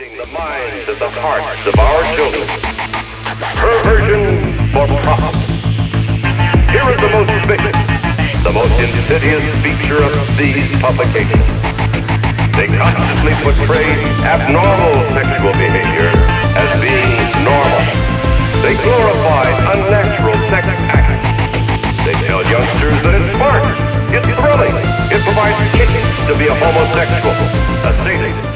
The minds and the hearts of our children. Perversion for profit. Here is the most vicious, the most insidious feature of these publications. They constantly portray abnormal sexual behavior as being normal. They glorify unnatural sex acts. They tell youngsters that it's fun, it's thrilling, it provides kicks to be a homosexual, a sadist,